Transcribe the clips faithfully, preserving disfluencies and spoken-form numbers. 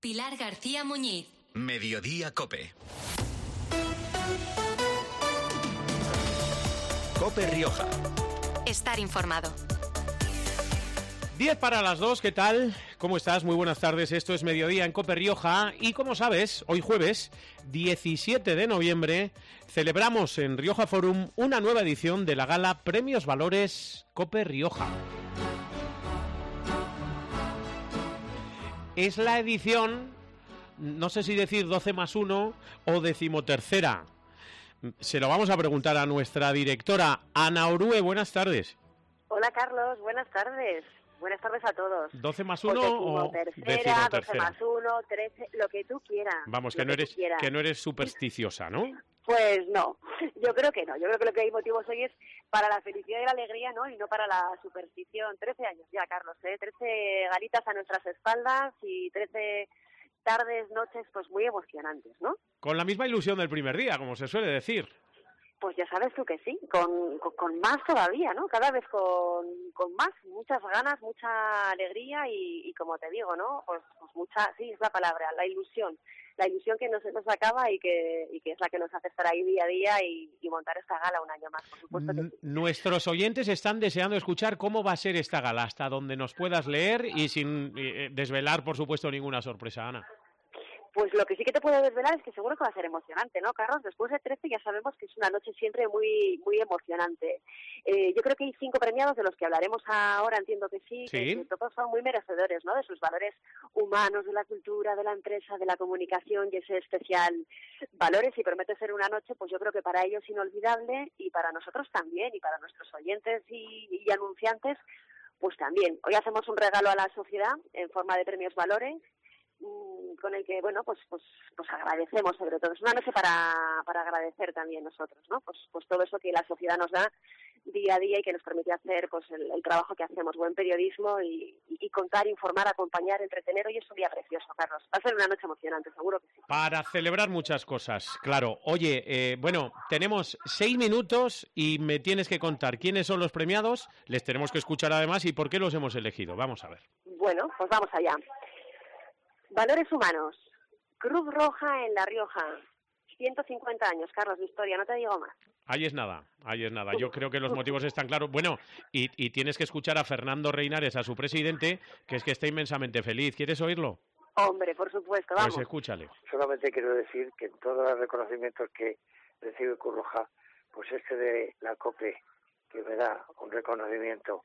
Pilar García Muñiz. Mediodía COPE. COPE Rioja. Estar informado. diez para las dos, ¿qué tal? ¿Cómo estás? Muy buenas tardes, esto es Mediodía en COPE Rioja y como sabes, hoy jueves, diecisiete de noviembre, celebramos en Rioja Forum una nueva edición de la gala Premios Valores COPE Rioja. Es la edición, no sé si decir doce más uno o decimotercera. Se lo vamos a preguntar a nuestra directora, Ana Orue. Buenas tardes. Hola, Carlos. Buenas tardes. Buenas tardes a todos. ¿doce más uno o decimotercera? doce más uno, trece, lo que tú quieras. Vamos, que no, eres, que no eres supersticiosa, ¿no? Pues no, yo creo que no. Yo creo que lo que hay motivos hoy es para la felicidad y la alegría, ¿no? Y no para la superstición. trece años ya, Carlos, ¿eh? trece galitas a nuestras espaldas y trece tardes, noches, pues muy emocionantes, ¿no? Con la misma ilusión del primer día, como se suele decir. Pues ya sabes tú que sí, con, con, con más todavía, ¿no? Cada vez con, con más, muchas ganas, mucha alegría y, y como te digo, ¿no? Pues, pues mucha, sí, es la palabra, la ilusión. La ilusión que no se nos acaba y que, y que es la que nos hace estar ahí día a día y, y montar esta gala un año más, por supuesto que sí. Nuestros oyentes están deseando escuchar cómo va a ser esta gala, hasta donde nos puedas leer y sin eh, desvelar, por supuesto, ninguna sorpresa, Ana. Pues lo que sí que te puedo desvelar es que seguro que va a ser emocionante, ¿no, Carlos? Después de trece ya sabemos que es una noche siempre muy muy emocionante. Eh, yo creo que hay cinco premiados de los que hablaremos ahora, entiendo que sí, ¿Sí? que todos son muy merecedores, ¿no? De sus valores humanos, de la cultura, de la empresa, de la comunicación y ese especial valores, y promete ser una noche, pues yo creo que para ellos inolvidable y para nosotros también, y para nuestros oyentes y, y anunciantes, pues también. Hoy hacemos un regalo a la sociedad en forma de premios valores, con el que, bueno, pues pues pues agradecemos sobre todo. Es una noche para, para agradecer también nosotros, ¿no? Pues pues todo eso que la sociedad nos da día a día y que nos permite hacer pues el, el trabajo que hacemos, buen periodismo y, y, y contar, informar, acompañar, entretener. Hoy es un día precioso, Carlos. Va a ser una noche emocionante, seguro que sí. Para celebrar muchas cosas, claro. Oye, eh, bueno, tenemos seis minutos y me tienes que contar quiénes son los premiados, les tenemos que escuchar además y por qué los hemos elegido. Vamos a ver. Bueno, pues vamos allá. Valores humanos, Cruz Roja en La Rioja, ciento cincuenta años, Carlos, de historia, no te digo más. Ahí es nada, ahí es nada. Yo creo que los motivos están claros. Bueno, y, y tienes que escuchar a Fernando Reinares, a su presidente, que es que está inmensamente feliz. ¿Quieres oírlo? Hombre, por supuesto, vamos. Pues escúchale. Solamente quiero decir que en todos los reconocimientos que recibe Cruz Roja, pues este de la COPE, que me da un reconocimiento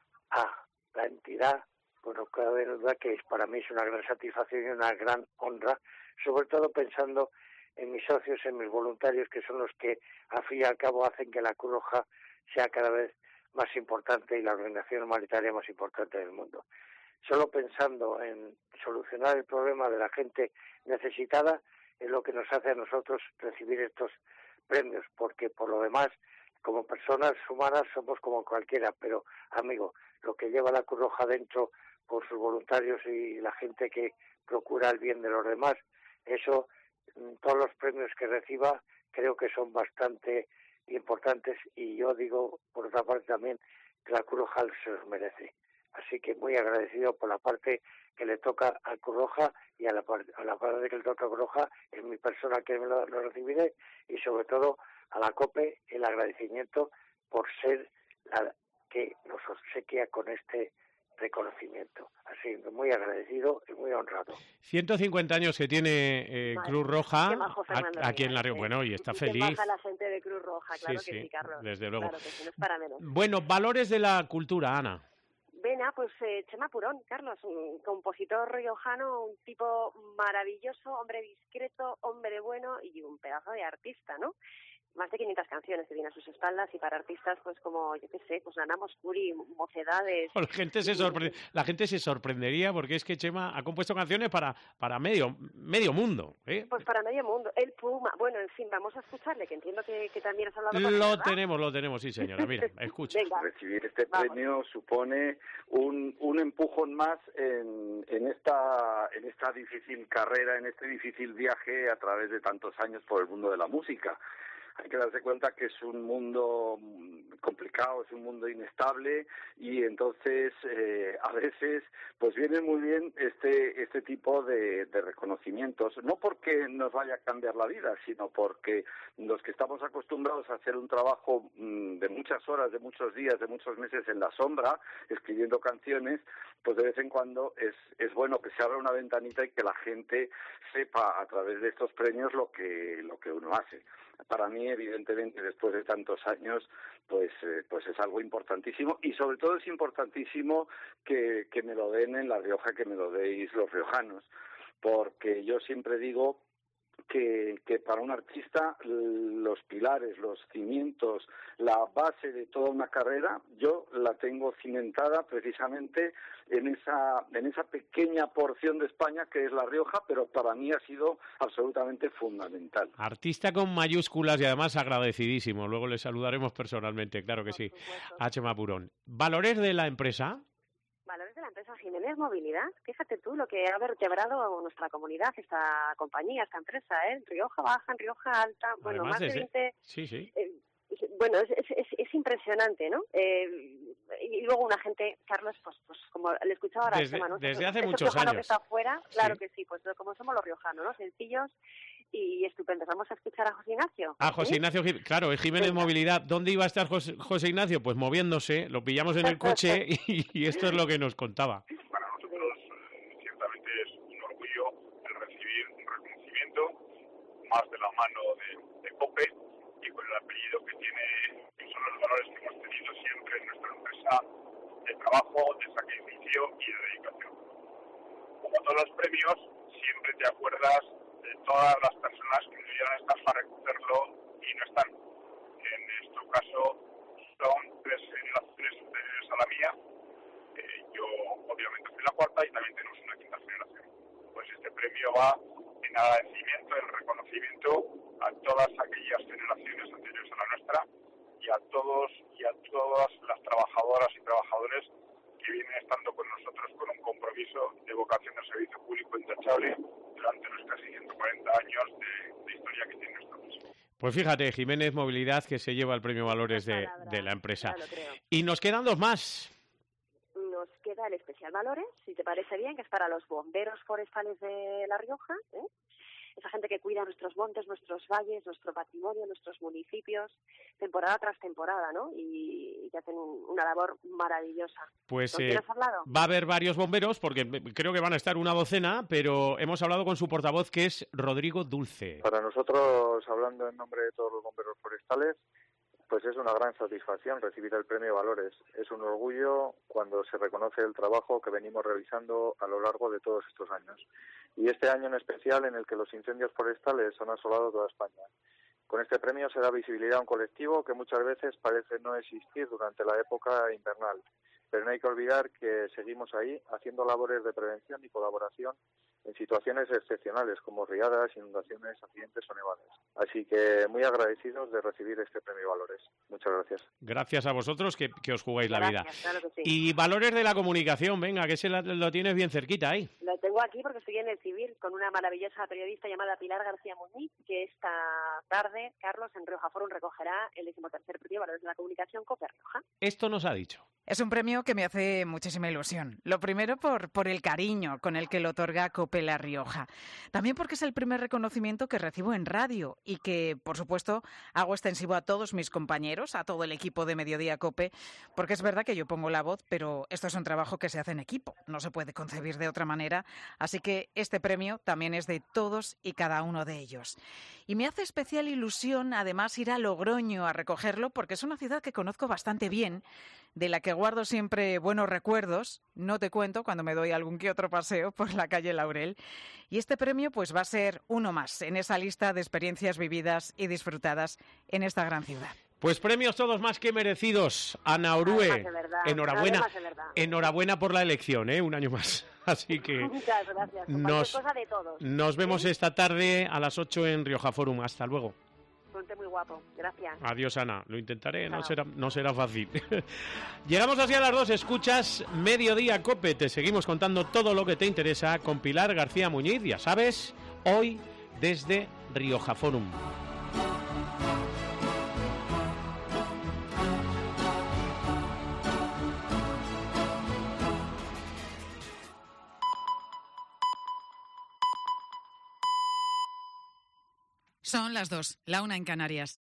a la entidad, bueno, cabe duda que es, para mí es una gran satisfacción y una gran honra, sobre todo pensando en mis socios, en mis voluntarios, que son los que, al fin y al cabo, hacen que la Cruz Roja sea cada vez más importante y la organización humanitaria más importante del mundo. Solo pensando en solucionar el problema de la gente necesitada es lo que nos hace a nosotros recibir estos premios, porque por lo demás, como personas humanas somos como cualquiera, pero, amigo, lo que lleva la Cruz Roja dentro por sus voluntarios y la gente que procura el bien de los demás, eso, todos los premios que reciba creo que son bastante importantes y yo digo, por otra parte también, que la Cruz Roja se los merece. Así que muy agradecido por la parte que le toca a Cruz Roja y a la, parte, a la parte que le toca a Cruz Roja es mi persona que lo, lo recibiré y sobre todo a la COPE el agradecimiento por ser la que nos obsequia con este reconocimiento. Así que muy agradecido y muy honrado. ciento cincuenta años que tiene eh, Vale. Cruz Roja majo, aquí en La Rioja. Bueno, y está y feliz. Qué maja la gente de Cruz Roja, claro sí, que sí, sí, Carlos. desde luego. Claro que sí, no es para menos. Bueno, valores de la cultura, Ana. Vena, pues eh, Chema Purón, Carlos, un compositor riojano, un tipo maravilloso, hombre discreto, hombre bueno y un pedazo de artista, ¿no? Más de quinientas canciones que vienen a sus espaldas y para artistas pues como, yo qué sé, pues Nana Moscuri, Mocedades. La gente se sorpre... la gente se sorprendería porque es que Chema ha compuesto canciones para para medio medio mundo, ¿eh? Pues para medio mundo. El Puma, bueno, en fin, vamos a escucharle, que entiendo que, que también has hablado con él, Lo ¿verdad? tenemos, lo tenemos, sí señora, mira, escucha. Venga. Recibir este Vamos. premio supone un, un empujón más en, en esta en esta difícil carrera, en este difícil viaje a través de tantos años por el mundo de la música. hay que darse cuenta que es un mundo complicado, es un mundo inestable y entonces eh, a veces pues viene muy bien este este tipo de, de reconocimientos, no porque nos vaya a cambiar la vida, sino porque los que estamos acostumbrados a hacer un trabajo mmm, de muchas horas, de muchos días, de muchos meses en la sombra, escribiendo canciones, pues de vez en cuando es es bueno que se abra una ventanita y que la gente sepa a través de estos premios lo que lo que uno hace. Para mí, evidentemente, después de tantos años, pues eh, pues es algo importantísimo y sobre todo es importantísimo que, que me lo den en La Rioja, que me lo deis los riojanos, porque yo siempre digo que, que para un artista los pilares, los cimientos, la base de toda una carrera, yo la tengo cimentada precisamente en esa en esa pequeña porción de España que es La Rioja, pero para mí ha sido absolutamente fundamental. Artista con mayúsculas y además agradecidísimo. Luego le saludaremos personalmente, claro que sí. A Chema Purón. ¿Valores de la empresa? Valores de la empresa Jiménez Movilidad. Fíjate tú lo que ha vertebrado nuestra comunidad, esta compañía, esta empresa, ¿eh? En Rioja Baja, en Rioja Alta, bueno, Además más de veinte... Sí, sí. Eh, bueno, es, es, es, es impresionante, ¿no? Eh, y luego una gente, Carlos, pues, pues como le escuchaba ahora, Desde, Chema, ¿no? desde Eso, hace eso muchos riojano años. Que está afuera, claro Sí. que sí, pues como somos los riojanos, ¿no? Sencillos y estupendos. Vamos a escuchar a José Ignacio. A José ¿Sí? Ignacio, Jim- claro, es Jiménez Venga. Movilidad. ¿Dónde iba a estar José, José Ignacio? Pues moviéndose, lo pillamos en el coche y, y esto es lo que nos contaba. Para nosotros, eh, ciertamente es un orgullo el recibir un reconocimiento más de la mano de, de COPE y con el apellido que tiene, que son los valores que hemos tenido siempre en nuestra empresa de trabajo, de sacrificio y de dedicación. Como todos los premios, siempre te acuerdas de todas las personas que debieran estar para recogerlo y no están. En nuestro caso, son tres generaciones superiores a la mía. Eh, yo, obviamente, fui la cuarta y también tenemos una quinta generación. Pues este premio va en agradecimiento, en reconocimiento a todas aquellas generaciones anteriores a la nuestra y a todos y a todas las trabajadoras y trabajadores que vienen estando con nosotros con un compromiso de vocación de servicio público intachable durante los casi ciento cuarenta años de, de historia que tiene nuestra empresa. Pues fíjate, Jiménez Movilidad, que se lleva el premio Valores de, de la empresa. Y nos quedan dos más. Nos queda el especial Valores, si te parece bien, que es para los bomberos forestales de La Rioja, ¿eh? Esa gente que cuida nuestros montes, nuestros valles, nuestro patrimonio, nuestros municipios, temporada tras temporada, ¿no? Y, y que hacen un, una labor maravillosa. Pues ¿Con eh, quién has hablado? va a haber varios bomberos, porque creo que van a estar una docena, pero hemos hablado con su portavoz, que es Rodrigo Dulce. Para nosotros, hablando en nombre de todos los bomberos forestales, pues es una gran satisfacción recibir el premio Valores. Es un orgullo cuando se reconoce el trabajo que venimos realizando a lo largo de todos estos años. Y este año en especial en el que los incendios forestales han asolado toda España. Con este premio se da visibilidad a un colectivo que muchas veces parece no existir durante la época invernal. Pero no hay que olvidar que seguimos ahí haciendo labores de prevención y colaboración en situaciones excepcionales como riadas, inundaciones, accidentes o nevadas. Así que muy agradecidos de recibir este premio Valores. Muchas gracias. Gracias a vosotros que, que os jugáis la Gracias, vida. claro que sí. Y Valores de la comunicación, venga, que se la, lo tienes bien cerquita ahí. Lo tengo aquí porque estoy en el civil con una maravillosa periodista llamada Pilar García Muñiz, que esta tarde, Carlos, en Rioja Forum recogerá el decimotercer premio Valores de la Comunicación COPE Rioja. Esto nos ha dicho. Es un premio que me hace muchísima ilusión. Lo primero por, por el cariño con el que lo otorga COPE La Rioja. También porque es el primer reconocimiento que recibo en radio y que, por supuesto, hago extensivo a todos mis compañeros, a todo el equipo de Mediodía COPE, porque es verdad que yo pongo la voz, pero esto es un trabajo que se hace en equipo. No se puede concebir de otra manera. Así que este premio también es de todos y cada uno de ellos. Y me hace especial ilusión, además, ir a Logroño a recogerlo, porque es una ciudad que conozco bastante bien, de la que guardo siempre buenos recuerdos. No te cuento cuando me doy algún que otro paseo por la calle Laurel. Y este premio pues va a ser uno más en esa lista de experiencias vividas y disfrutadas en esta gran ciudad. Pues premios todos más que merecidos. Ana Orue, Además de verdad, enhorabuena, además de verdad. enhorabuena por la elección, ¿eh? Un año más. Así que Muchas gracias. Por nos, cualquier cosa de todos. nos vemos ¿Sí? esta tarde a las ocho en Rioja Forum. Hasta luego. Ponte muy guapo. Gracias. Adiós, Ana. Lo intentaré, no Chao. será, no será fácil. Llegamos así a las dos. Escuchas Mediodía COPE. Te seguimos contando todo lo que te interesa con Pilar García Muñiz. Ya sabes, hoy desde Rioja Forum. Son las dos, la una en Canarias.